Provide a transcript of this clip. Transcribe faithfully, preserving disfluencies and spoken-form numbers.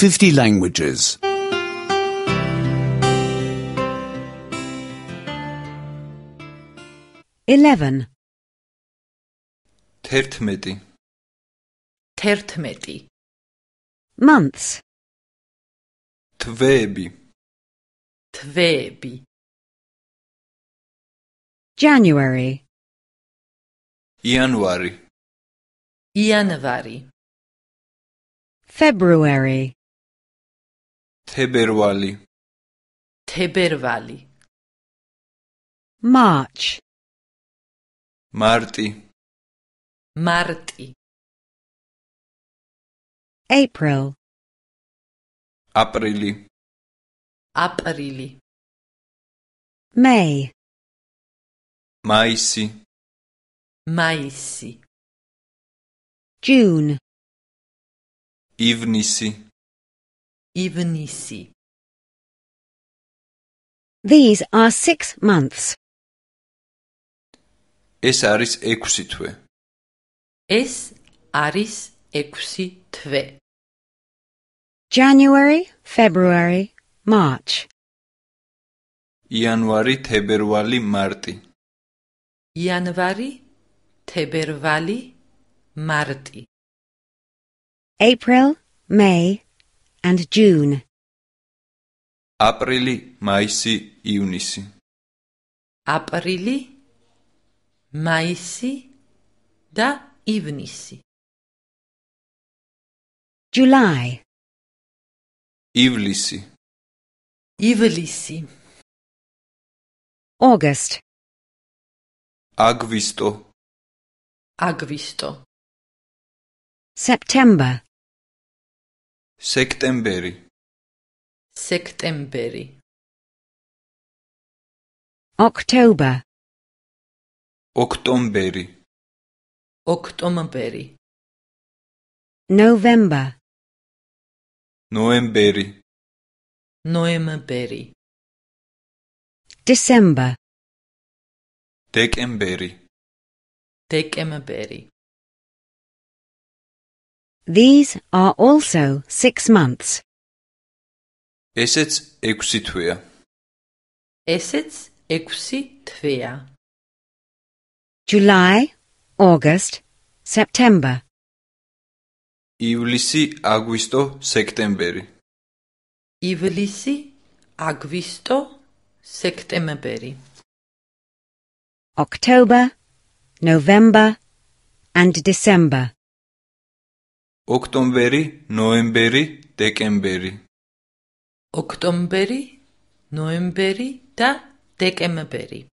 fifty languages. eleven. თერთმეტი. თერთმეტი. Months. თვეები. თვეები. January. იანვარი. იანვარი. February. თებერვალი. თებერვალი. March. მარტი. მარტი. April. აპრილი. აპრილი. May. მაისი. მაისი. June. ივნისი. ივნისი. These are six months. ეს არის ექვსი თვე. ეს არის ექვსი თვე. January, February, March. იანვარი, თებერვალი, მარტი. იანვარი, თებერვალი, მარტი. April, May, and June. აპრილი, მაისი, ივნისი. აპრილი, მაისი და ივნისი. July. ივლისი. ივლისი. August. აგვისტო. აგვისტო. September. სექტემბერი. სექტემბერი. October. ოქტომბერი. ოქტომბერი. November. ნოემბერი. ნოემბერი. December. დეკემბერი. დეკემბერი. These are also six months. ესეც ექვსი თვეა. ესეც ექვსი თვეა. July, August, September. ივლისი, აგვისტო, სექტემბერი. ივლისი, აგვისტო, სექტემბერი. October, November, and December. ოქტომბერი, ნოემბერი, დეკემბერი. ოქტომბერი, ნოემბერი და დეკემბერი.